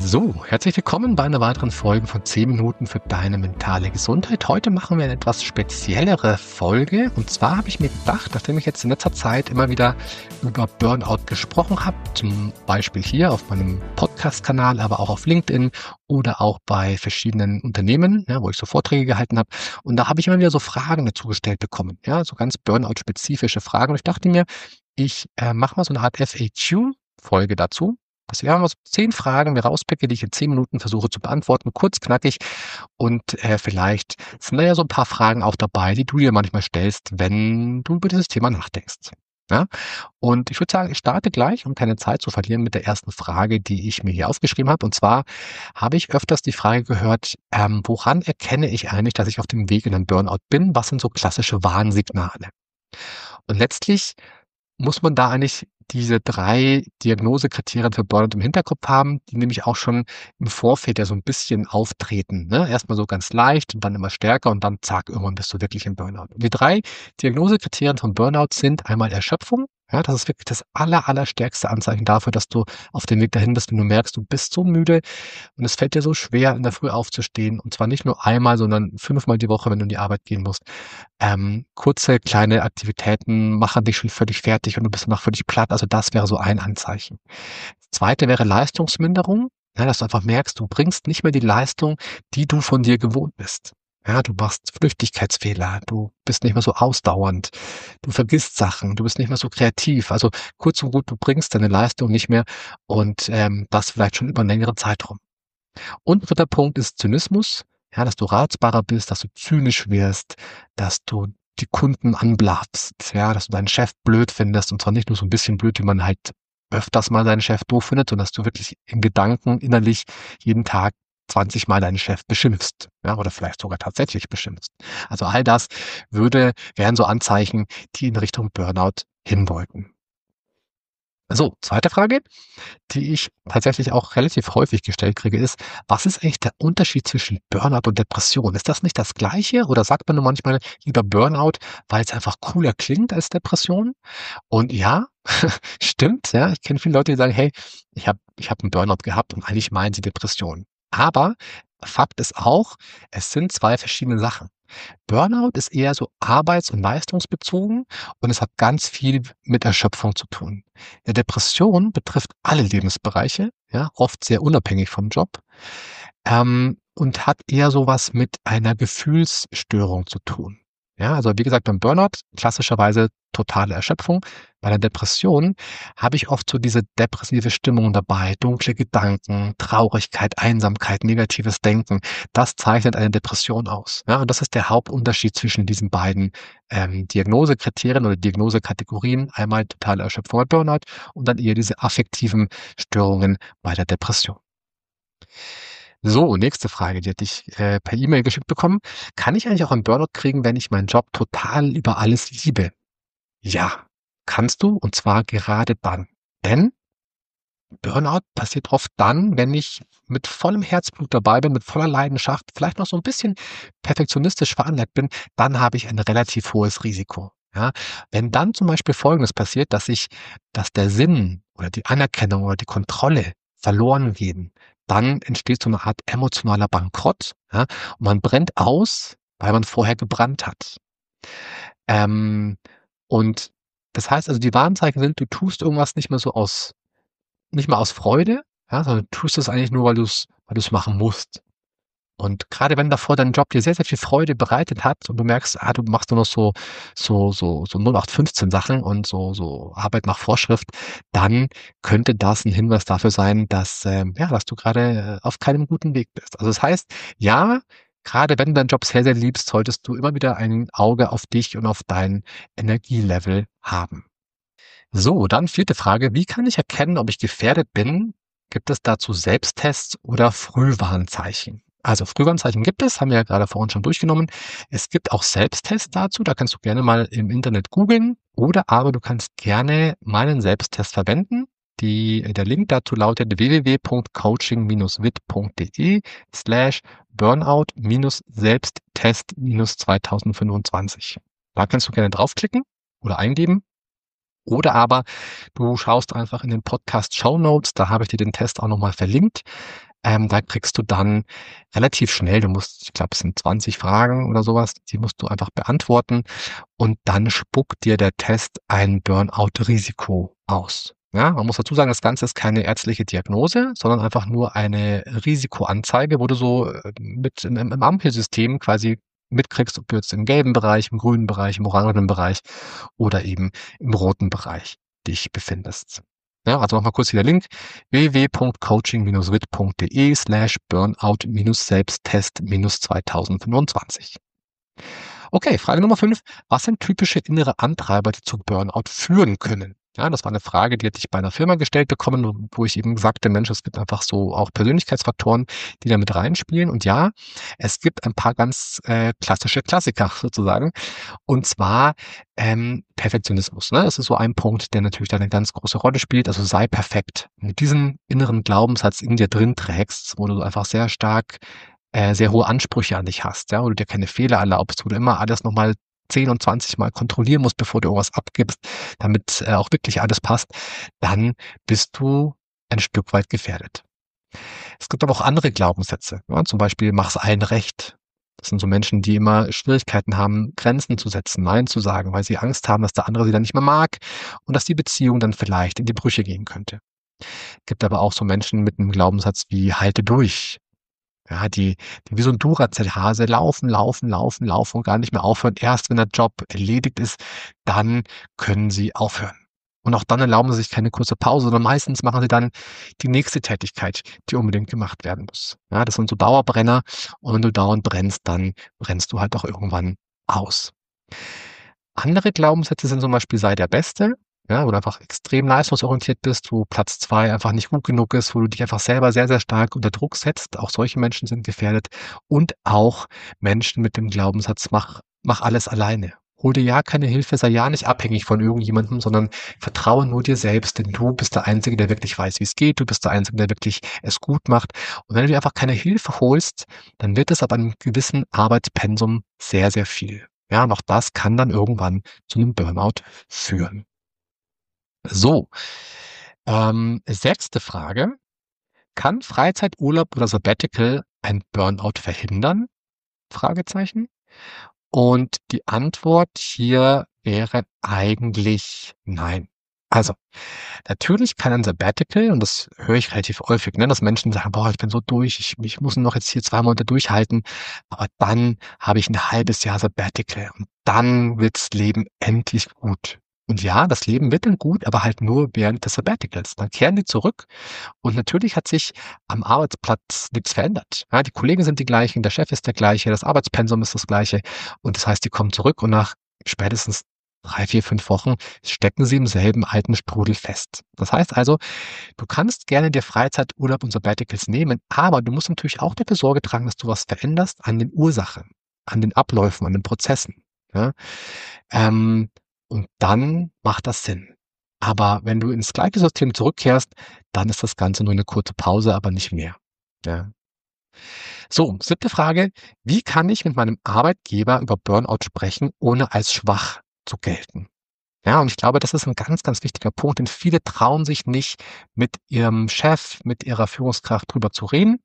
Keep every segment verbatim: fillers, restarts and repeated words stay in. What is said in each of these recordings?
So, herzlich willkommen bei einer weiteren Folge von zehn Minuten für deine mentale Gesundheit. Heute machen wir eine etwas speziellere Folge. Und zwar habe ich mir gedacht, nachdem ich jetzt in letzter Zeit immer wieder über Burnout gesprochen habe, zum Beispiel hier auf meinem Podcast-Kanal, aber auch auf LinkedIn oder auch bei verschiedenen Unternehmen, ja, wo ich so Vorträge gehalten habe. Und da habe ich immer wieder so Fragen dazu gestellt bekommen, ja, so ganz Burnout-spezifische Fragen. Und ich dachte mir, ich äh, mache mal so eine Art F A Q-Folge dazu. Also wir haben so zehn Fragen mir rauspicke, die ich in zehn Minuten versuche zu beantworten, kurz, knackig. Und äh, vielleicht sind da ja so ein paar Fragen auch dabei, die du dir manchmal stellst, wenn du über dieses Thema nachdenkst. Ja? Und ich würde sagen, ich starte gleich, um keine Zeit zu verlieren, mit der ersten Frage, die ich mir hier aufgeschrieben habe. Und zwar habe ich öfters die Frage gehört, ähm, woran erkenne ich eigentlich, dass ich auf dem Weg in einen Burnout bin? Was sind so klassische Warnsignale? Und letztlich muss man da eigentlich diese drei Diagnosekriterien für Burnout im Hinterkopf haben, die nämlich auch schon im Vorfeld ja so ein bisschen auftreten, ne? Erst so ganz leicht und dann immer stärker und dann zack, irgendwann bist du wirklich im Burnout. Und die drei Diagnosekriterien von Burnout sind einmal Erschöpfung. Ja, das ist wirklich das aller, allerstärkste Anzeichen dafür, dass du auf dem Weg dahin bist, wenn du merkst, du bist so müde und es fällt dir so schwer, in der Früh aufzustehen. Und zwar nicht nur einmal, sondern fünfmal die Woche, wenn du in die Arbeit gehen musst. Ähm, kurze, kleine Aktivitäten machen dich schon völlig fertig und du bist danach völlig platt. Also das wäre so ein Anzeichen. Das zweite wäre Leistungsminderung. Ja, dass du einfach merkst, du bringst nicht mehr die Leistung, die du von dir gewohnt bist. Ja, du machst Flüchtigkeitsfehler, du bist nicht mehr so ausdauernd, du vergisst Sachen, du bist nicht mehr so kreativ. Also kurz und gut, du bringst deine Leistung nicht mehr und ähm, das vielleicht schon über einen längeren Zeitraum. Und dritter Punkt ist Zynismus, ja, dass du reizbarer bist, dass du zynisch wirst, dass du die Kunden anblaffst, ja, dass du deinen Chef blöd findest und zwar nicht nur so ein bisschen blöd, wie man halt öfters mal deinen Chef doof findet, sondern dass du wirklich in Gedanken innerlich jeden Tag zwanzig Mal deinen Chef beschimpfst, ja, oder vielleicht sogar tatsächlich beschimpfst. Also all das würde, wären so Anzeichen, die in Richtung Burnout hindeuten. So, zweite Frage, die ich tatsächlich auch relativ häufig gestellt kriege, ist, was ist eigentlich der Unterschied zwischen Burnout und Depression? Ist das nicht das Gleiche oder sagt man nur manchmal lieber Burnout, weil es einfach cooler klingt als Depression? Und ja, stimmt, ja, ich kenne viele Leute, die sagen, hey, ich habe ich hab einen Burnout gehabt und eigentlich meinen sie Depression. Aber Fakt ist auch, es sind zwei verschiedene Sachen. Burnout ist eher so arbeits- und leistungsbezogen und es hat ganz viel mit Erschöpfung zu tun. Eine Depression betrifft alle Lebensbereiche, ja, oft sehr unabhängig vom Job, ähm, und hat eher so was mit einer Gefühlsstörung zu tun. Ja, also wie gesagt, beim Burnout klassischerweise totale Erschöpfung. Bei der Depression habe ich oft so diese depressive Stimmung dabei, dunkle Gedanken, Traurigkeit, Einsamkeit, negatives Denken. Das zeichnet eine Depression aus. Ja, und das ist der Hauptunterschied zwischen diesen beiden ähm, Diagnosekriterien oder Diagnosekategorien. Einmal totale Erschöpfung bei Burnout und dann eher diese affektiven Störungen bei der Depression. So, nächste Frage, die hatte ich äh, per E-Mail geschickt bekommen. Kann ich eigentlich auch einen Burnout kriegen, wenn ich meinen Job total über alles liebe? Ja, kannst du, und zwar gerade dann. Denn Burnout passiert oft dann, wenn ich mit vollem Herzblut dabei bin, mit voller Leidenschaft, vielleicht noch so ein bisschen perfektionistisch veranlagt bin, dann habe ich ein relativ hohes Risiko. Ja, wenn dann zum Beispiel Folgendes passiert, dass ich, dass der Sinn oder die Anerkennung oder die Kontrolle verloren gehen, dann entsteht so eine Art emotionaler Bankrott, ja, und man brennt aus, weil man vorher gebrannt hat. Ähm, und das heißt also, die Warnzeichen sind, du tust irgendwas nicht mehr so aus nicht mal aus Freude, ja, sondern du tust es eigentlich nur, weil du's weil du's machen musst. Und grade wenn davor dein Job dir sehr, sehr viel Freude bereitet hat und du merkst, ah, du machst nur noch so so so so null acht fünfzehn Sachen und so so Arbeit nach Vorschrift, dann könnte das 'n Hinweis dafür sein, dass, ähm, ja, dass du grade, äh, auf keinem guten Weg bist. Also, das heißt, ja, grade wenn du deinen Job sehr, sehr liebst, solltest du immer wieder ein Auge auf dich und auf dein Energielevel haben. So, dann vierte Frage. Wie kann ich erkennen, ob ich gefährdet bin? Gibt es dazu Selbsttests oder Frühwarnzeichen? Also Frühwarnzeichen gibt es, haben wir ja gerade vorhin schon durchgenommen. Es gibt auch Selbsttests dazu, da kannst du gerne mal im Internet googeln oder aber du kannst gerne meinen Selbsttest verwenden. Die, der Link dazu lautet w w w punkt coaching Bindestrich wit punkt de slash burnout Selbsttest zweitausendfünfundzwanzig. Da kannst du gerne draufklicken oder eingeben. Oder aber du schaust einfach in den Podcast Show Notes, da habe ich dir den Test auch nochmal verlinkt. Ähm, da kriegst du dann relativ schnell, du musst, ich glaube, es sind zwanzig Fragen oder sowas, die musst du einfach beantworten und dann spuckt dir der Test ein Burnout-Risiko aus. Ja, man muss dazu sagen, das Ganze ist keine ärztliche Diagnose, sondern einfach nur eine Risikoanzeige, wo du so äh, mit im, im Ampelsystem quasi mitkriegst, ob du jetzt im gelben Bereich, im grünen Bereich, im orangenen Bereich oder eben im roten Bereich dich befindest. Ja, also nochmal kurz hier der Link: www.coaching-wit.de slash Burnout-Selbsttest-zweitausendfünfundzwanzig. Okay, Frage Nummer fünf. Was sind typische innere Antreiber, die zu Burnout führen können? Ja, das war eine Frage, die hatte ich bei einer Firma gestellt bekommen, wo ich eben sagte, Mensch, es gibt einfach so auch Persönlichkeitsfaktoren, die da mit reinspielen. Und ja, es gibt ein paar ganz äh, klassische Klassiker sozusagen. Und zwar ähm, Perfektionismus. Ne? Das ist so ein Punkt, der natürlich da eine ganz große Rolle spielt. Also sei perfekt. Wenn du diesen inneren Glaubenssatz in dir drin trägst, wo du einfach sehr stark äh, sehr hohe Ansprüche an dich hast, ja, wo du dir keine Fehler erlaubst, wo du immer alles nochmal zehn und zwanzig Mal kontrollieren musst, bevor du irgendwas abgibst, damit äh, auch wirklich alles passt, dann bist du ein Stück weit gefährdet. Es gibt aber auch andere Glaubenssätze, ja, zum Beispiel mach's allen recht. Das sind so Menschen, die immer Schwierigkeiten haben, Grenzen zu setzen, Nein zu sagen, weil sie Angst haben, dass der andere sie dann nicht mehr mag und dass die Beziehung dann vielleicht in die Brüche gehen könnte. Gibt aber auch so Menschen mit einem Glaubenssatz wie halte durch. Ja, die, die wie so ein Duracell-Hase laufen, laufen, laufen, laufen und gar nicht mehr aufhören. Erst wenn der Job erledigt ist, dann können sie aufhören. Und auch dann erlauben sie sich keine kurze Pause, sondern meistens machen sie dann die nächste Tätigkeit, die unbedingt gemacht werden muss. Ja, das sind so Dauerbrenner. Und wenn du dauernd brennst, dann brennst du halt auch irgendwann aus. Andere Glaubenssätze sind zum Beispiel sei der Beste, ja, wo du einfach extrem leistungsorientiert bist, wo Platz zwei einfach nicht gut genug ist, wo du dich einfach selber sehr, sehr stark unter Druck setzt. Auch solche Menschen sind gefährdet. Und auch Menschen mit dem Glaubenssatz, mach, mach alles alleine. Hol dir ja keine Hilfe, sei ja nicht abhängig von irgendjemandem, sondern vertraue nur dir selbst, denn du bist der Einzige, der wirklich weiß, wie es geht. Du bist der Einzige, der wirklich es gut macht. Und wenn du dir einfach keine Hilfe holst, dann wird es ab einem gewissen Arbeitspensum sehr, sehr viel. Ja, und auch das kann dann irgendwann zu einem Burnout führen. So, ähm, sechste Frage. Kann Freizeiturlaub oder Sabbatical ein Burnout verhindern? Fragezeichen. Und die Antwort hier wäre eigentlich nein. Also, natürlich kann ein Sabbatical, und das höre ich relativ häufig, ne, dass Menschen sagen, boah, ich bin so durch, ich, ich muss noch jetzt hier zwei Monate durchhalten, aber dann habe ich ein halbes Jahr Sabbatical und dann wirds Leben endlich gut. Und ja, das Leben wird dann gut, aber halt nur während des Sabbaticals. Dann kehren die zurück und natürlich hat sich am Arbeitsplatz nichts verändert. Ja, die Kollegen sind die gleichen, der Chef ist der gleiche, das Arbeitspensum ist das gleiche und das heißt, die kommen zurück und nach spätestens drei, vier, fünf Wochen stecken sie im selben alten Strudel fest. Das heißt also, du kannst gerne dir Freizeit, Urlaub und Sabbaticals nehmen, aber du musst natürlich auch dafür Sorge tragen, dass du was veränderst an den Ursachen, an den Abläufen, an den Prozessen. Ja? Ähm, und dann macht das Sinn. Aber wenn du ins gleiche System zurückkehrst, dann ist das Ganze nur eine kurze Pause, aber nicht mehr. Ja. So, siebte Frage. Wie kann ich mit meinem Arbeitgeber über Burnout sprechen, ohne als schwach zu gelten? Ja, und ich glaube, das ist ein ganz, ganz wichtiger Punkt, denn viele trauen sich nicht, mit ihrem Chef, mit ihrer Führungskraft drüber zu reden,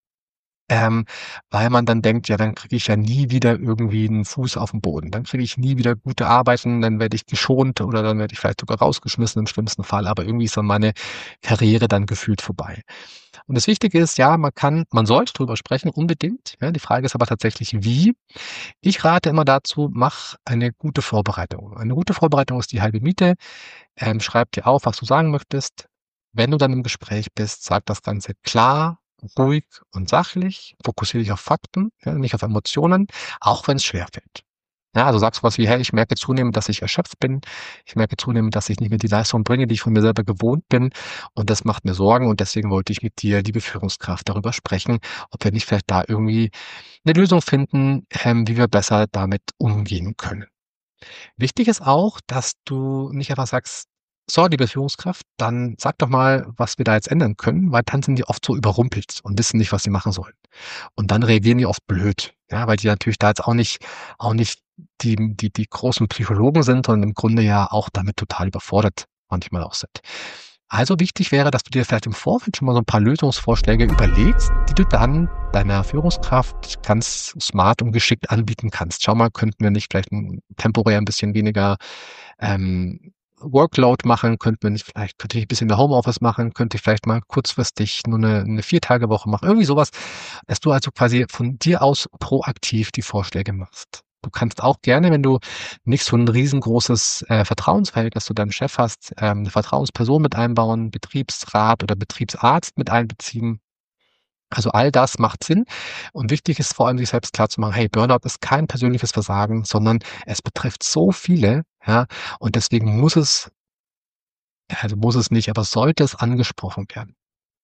ähm, weil man dann denkt, ja, dann kriege ich ja nie wieder irgendwie einen Fuß auf den Boden. Dann kriege ich nie wieder gute Arbeiten, dann werde ich geschont oder dann werde ich vielleicht sogar rausgeschmissen im schlimmsten Fall, aber irgendwie ist dann meine Karriere dann gefühlt vorbei. Und das Wichtige ist, ja, man kann man sollte drüber sprechen, unbedingt. Ja, die Frage ist aber tatsächlich wie. Ich rate immer dazu, mach eine gute Vorbereitung. Eine gute Vorbereitung ist die halbe Miete. Ähm, schreib dir auf, was du sagen möchtest. Wenn du dann im Gespräch bist, sag das Ganze klar, ruhig und sachlich. Fokussiere dich auf Fakten, ja, nicht auf Emotionen, auch wenn es schwerfällt. Ja, also sagst du was wie, hey, ich merke zunehmend, dass ich erschöpft bin. Ich merke zunehmend, dass ich nicht mehr die Leistung bringe, die ich von mir selber gewohnt bin. Und das macht mir Sorgen. Und deswegen wollte ich mit dir, liebe Führungskraft, darüber sprechen, ob wir nicht vielleicht da irgendwie eine Lösung finden, ähm, wie wir besser damit umgehen können. Wichtig ist auch, dass du nicht einfach sagst, so, liebe Führungskraft, dann sag doch mal, was wir da jetzt ändern können, weil dann sind die oft so überrumpelt und wissen nicht, was sie machen sollen. Und dann reagieren die oft blöd, ja, weil die natürlich da jetzt auch nicht, auch nicht die, die, die großen Psychologen sind, sondern im Grunde ja auch damit total überfordert manchmal auch sind. Also wichtig wäre, dass du dir vielleicht im Vorfeld schon mal so ein paar Lösungsvorschläge überlegst, die du dann deiner Führungskraft ganz smart und geschickt anbieten kannst. Schau mal, könnten wir nicht vielleicht ein, temporär ein bisschen weniger ähm, Workload machen? Könnten wir nicht vielleicht, könnte ich ein bisschen mehr Homeoffice machen? Könnte ich vielleicht mal kurzfristig nur eine, eine Vier-Tage-Woche machen? Irgendwie sowas, dass du also quasi von dir aus proaktiv die Vorschläge machst. Du kannst auch gerne, wenn du nicht so ein riesengroßes äh, Vertrauensverhältnis zu deinem Chef hast, ähm, eine Vertrauensperson mit einbauen, Betriebsrat oder Betriebsarzt mit einbeziehen. Also all das macht Sinn. Und wichtig ist vor allem, sich selbst klarzumachen, hey, Burnout ist kein persönliches Versagen, sondern es betrifft so viele, ja, und deswegen muss es, also muss es nicht, aber sollte es angesprochen werden.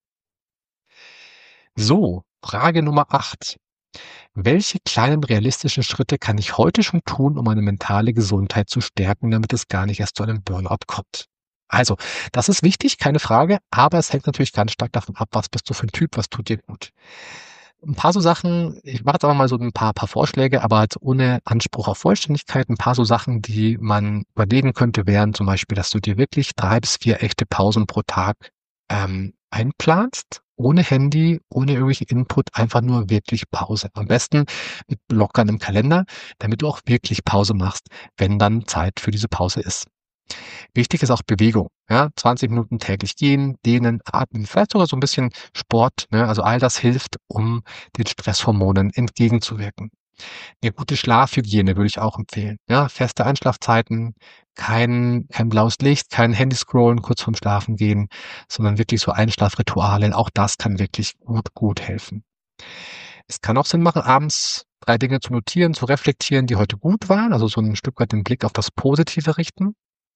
So, Frage Nummer acht. Welche kleinen realistischen Schritte kann ich heute schon tun, um meine mentale Gesundheit zu stärken, damit es gar nicht erst zu einem Burnout kommt? Also, das ist wichtig, keine Frage, aber es hängt natürlich ganz stark davon ab, was bist du für ein Typ, was tut dir gut. Ein paar so Sachen, ich mache jetzt aber mal so ein paar paar Vorschläge, aber halt ohne Anspruch auf Vollständigkeit. Ein paar so Sachen, die man überlegen könnte, wären zum Beispiel, dass du dir wirklich drei bis vier echte Pausen pro Tag ähm, einplanst, ohne Handy, ohne irgendwelchen Input, einfach nur wirklich Pause. Am besten mit Blockern im Kalender, damit du auch wirklich Pause machst, wenn dann Zeit für diese Pause ist. Wichtig ist auch Bewegung, ja, zwanzig Minuten täglich gehen, dehnen, atmen, vielleicht sogar so ein bisschen Sport, ne? Also all das hilft, um den Stresshormonen entgegenzuwirken. Eine gute Schlafhygiene würde ich auch empfehlen, ja, feste Einschlafzeiten, kein kein blaues Licht, kein Handyscrollen kurz vorm Schlafengehen, sondern wirklich so Einschlafrituale. Auch das kann wirklich gut, gut helfen. Es kann auch Sinn machen, abends drei Dinge zu notieren, zu reflektieren, die heute gut waren, also so ein Stück weit den Blick auf das Positive richten.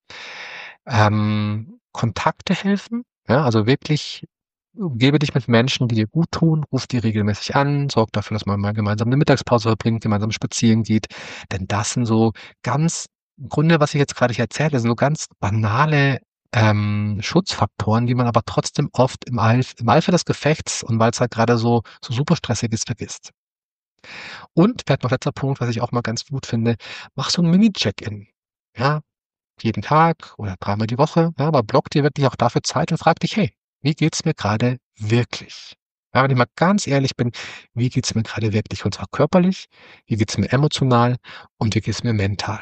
Ähm, Kontakte helfen, ja, also wirklich umgebe dich mit Menschen, die dir gut tun, ruf die regelmäßig an, sorg dafür, dass man mal gemeinsam eine Mittagspause verbringt, gemeinsam spazieren geht, denn das sind so ganz im Grunde, was ich jetzt gerade hier erzähle, sind so ganz banale ähm, Schutzfaktoren, die man aber trotzdem oft im Eif im Eifer des Gefechts und weil es halt gerade so so super stressig ist, vergisst. Und vielleicht noch letzter Punkt, was ich auch mal ganz gut finde, mach so 'n Mini-Check-in. Ja, jeden Tag oder dreimal die Woche, ja, aber block dir wirklich auch dafür Zeit und frag dich: „Hey, wie geht's mir gerade wirklich?“ Ja, wenn ich mal ganz ehrlich bin, wie geht's mir gerade wirklich? Und zwar körperlich, wie geht's mir emotional und wie geht's mir mental?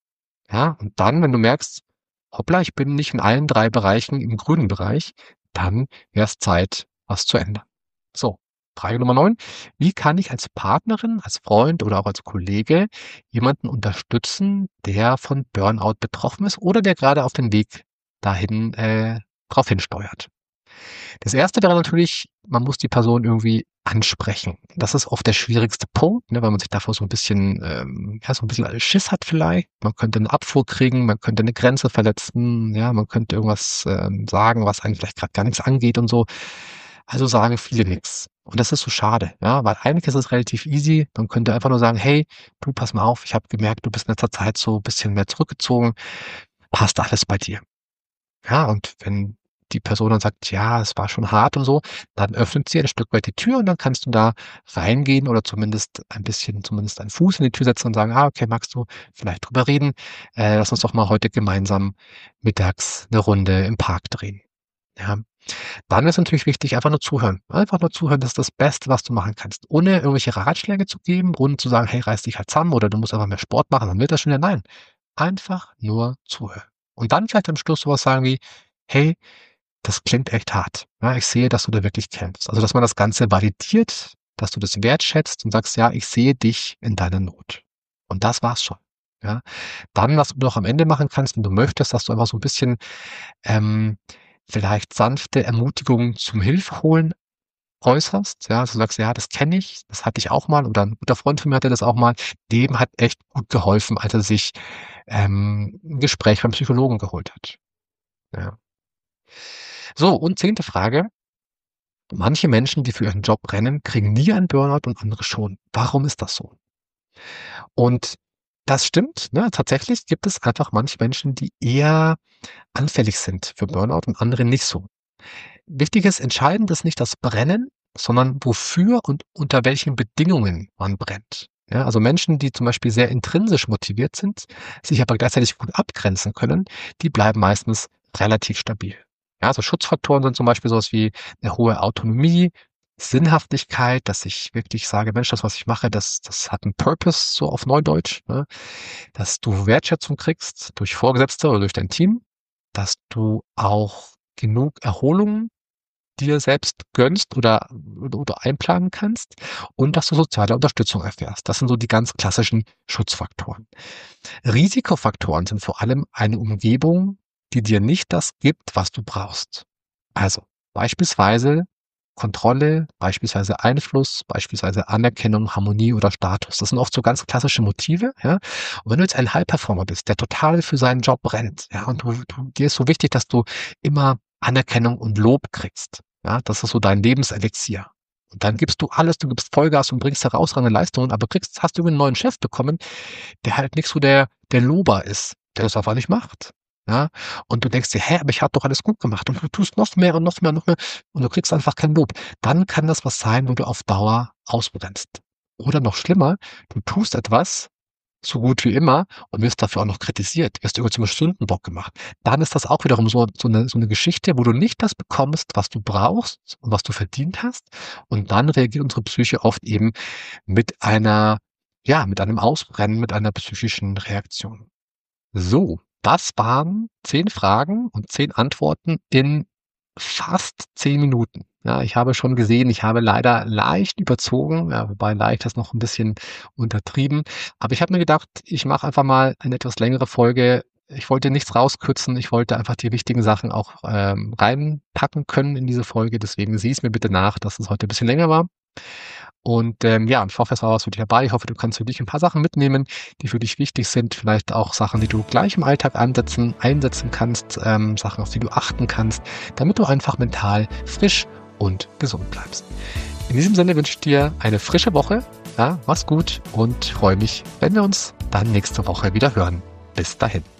Ja, und dann, wenn du merkst: „Hoppla, ich bin nicht in allen drei Bereichen im grünen Bereich“, dann wär's Zeit, was zu ändern. So, Frage Nummer neun: Wie kann ich als Partnerin, als Freund oder auch als Kollege jemanden unterstützen, der von Burnout betroffen ist oder der gerade auf den Weg dahin, äh, drauf hinsteuert? Das erste wäre natürlich, man muss die Person irgendwie ansprechen. Das ist oft der schwierigste Punkt, ne, weil man sich davor so ein bisschen, ähm, ja, so ein bisschen Schiss hat vielleicht. Man könnte eine Abfuhr kriegen, man könnte eine Grenze verletzen, ja, man könnte irgendwas, ähm, sagen, was einen vielleicht gerade gar nichts angeht und so. Also sagen viele nix. Und das ist so schade, ja, weil eigentlich ist es relativ easy. Man könnte einfach nur sagen: „Hey, du, pass mal auf, ich habe gemerkt, du bist in letzter Zeit so ein bisschen mehr zurückgezogen. Passt alles bei dir?“ Ja, und wenn die Person dann sagt: „Ja, es war schon hart“ und so, dann öffnet sie ein Stück weit die Tür und dann kannst du da reingehen oder zumindest ein bisschen zumindest einen Fuß in die Tür setzen und sagen: „Ah, okay, magst du vielleicht drüber reden? Äh, lass uns doch mal heute gemeinsam mittags eine Runde im Park drehen.“ Ja, dann ist natürlich wichtig, einfach nur zuhören. Einfach nur zuhören, das ist das Beste, was du machen kannst. Ohne irgendwelche Ratschläge zu geben, ohne zu sagen: „Hey, reiß dich halt zusammen“ oder „Du musst einfach mehr Sport machen, dann wird das schon wieder“, nein, einfach nur zuhören. Und dann vielleicht am Schluss so was sagen wie: „Hey, das klingt echt hart. Ja, ich sehe, dass du da wirklich kämpfst.“ Also, dass man das Ganze validiert, dass du das wertschätzt und sagst: „Ja, ich sehe dich in deiner Not.“ Und das war's schon, ja? Dann, was du noch am Ende machen kannst, wenn du möchtest, dass du einfach so 'n bisschen, ähm, vielleicht sanfte Ermutigungen zum Hilfe holen äußerst, ja? Also, du sagst: „Ja, das kenne ich, das hatte ich auch mal oder 'n guter Freund von mir hatte das auch mal. Dem hat echt gut geholfen, als er sich, ähm, 'n Gespräch beim Psychologen geholt hat.“ Ja. So, und zehnte Frage. Manche Menschen, die für ihren Job brennen, kriegen nie einen Burnout und andere schon. Warum ist das so? Und das stimmt, ne? Tatsächlich gibt es einfach manche Menschen, die eher anfällig sind für Burnout und andere nicht so. Wichtig ist, entscheidend ist nicht das Brennen, sondern wofür und unter welchen Bedingungen man brennt. Ja, also Menschen, die zum Beispiel sehr intrinsisch motiviert sind, sich aber gleichzeitig gut abgrenzen können, die bleiben meistens relativ stabil. Ja, so Schutzfaktoren sind zum Beispiel sowas wie eine hohe Autonomie, Sinnhaftigkeit, dass ich wirklich sage, Mensch, das, was ich mache, das, das hat einen Purpose, so auf Neudeutsch, ne? Dass du Wertschätzung kriegst durch Vorgesetzte oder durch dein Team, dass du auch genug Erholung dir selbst gönnst oder, oder einplanen kannst und dass du soziale Unterstützung erfährst. Das sind so die ganz klassischen Schutzfaktoren. Risikofaktoren sind vor allem eine Umgebung, die dir nicht das gibt, was du brauchst. Also beispielsweise Kontrolle, beispielsweise Einfluss, beispielsweise Anerkennung, Harmonie oder Status. Das sind oft so ganz klassische Motive. Ja? Und wenn du jetzt ein High-Performer bist, der total für seinen Job brennt, ja, und du, du, dir ist so wichtig, dass du immer Anerkennung und Lob kriegst. Ja, das ist so dein Lebenselixier. Und dann gibst du alles, du gibst Vollgas und bringst herausragende Leistungen, aber kriegst, hast du einen neuen Chef bekommen, der halt nicht so der, der Lober ist, der das einfach nicht macht. Ja, und du denkst dir, hä, aber ich habe doch alles gut gemacht und du tust noch mehr und noch mehr und noch mehr und du kriegst einfach kein Lob. Dann kann das was sein, wo du auf Dauer ausbrennst. Oder noch schlimmer, du tust etwas, so gut wie immer und wirst dafür auch noch kritisiert, wirst irgendwie zum Sündenbock gemacht. Dann ist das auch wiederum so, so, eine, so eine Geschichte, wo du nicht das bekommst, was du brauchst und was du verdient hast. Und dann reagiert unsere Psyche oft eben mit einer, ja, mit einem Ausbrennen, mit einer psychischen Reaktion. So, das waren zehn Fragen und zehn Antworten in fast zehn Minuten. Ja, ich habe schon gesehen, ich habe leider leicht überzogen, ja, wobei leicht ist noch ein bisschen untertrieben. Aber ich habe mir gedacht, ich mache einfach mal eine etwas längere Folge. Ich wollte nichts rauskürzen, ich wollte einfach die wichtigen Sachen auch ähm, reinpacken können in diese Folge. Deswegen sieh es mir bitte nach, dass es heute ein bisschen länger war. Und ähm, ja, ich hoffe, es war was für dich dabei. Ich hoffe, du kannst für dich ein paar Sachen mitnehmen, die für dich wichtig sind. Vielleicht auch Sachen, die du gleich im Alltag ansetzen, einsetzen kannst, ähm, Sachen, auf die du achten kannst, damit du einfach mental frisch und gesund bleibst. In diesem Sinne wünsche ich dir eine frische Woche. Ja, mach's gut und freue mich, wenn wir uns dann nächste Woche wieder hören. Bis dahin.